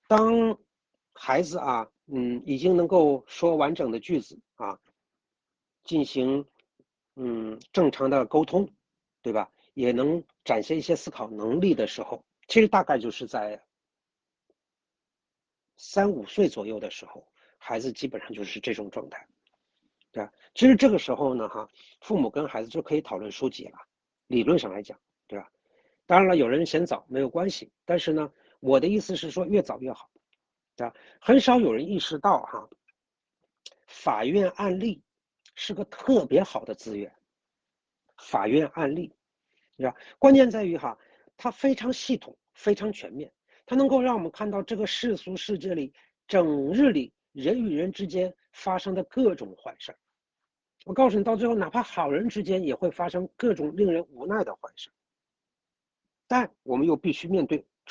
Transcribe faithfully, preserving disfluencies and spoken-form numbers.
当孩子啊，嗯，已经能够说完整的句子啊，进行嗯正常的沟通，对吧？也能展现一些思考能力的时候，其实大概就是在三五岁左右的时候，孩子基本上就是这种状态，对吧？其实这个时候呢，哈，父母跟孩子就可以讨论书籍了，理论上来讲，对吧？当然了，有人嫌早没有关系，但是呢，我的意思是说越早越好，对吧？很少有人意识到哈，法院案例是个特别好的资源。法院案例，对吧？关键在于哈，它非常系统，非常全面，它能够让我们看到这个世俗世界里整日里人与人之间发生的各种坏事。我告诉你，到最后，哪怕好人之间也会发生各种令人无奈的坏事。但我们又必须面对，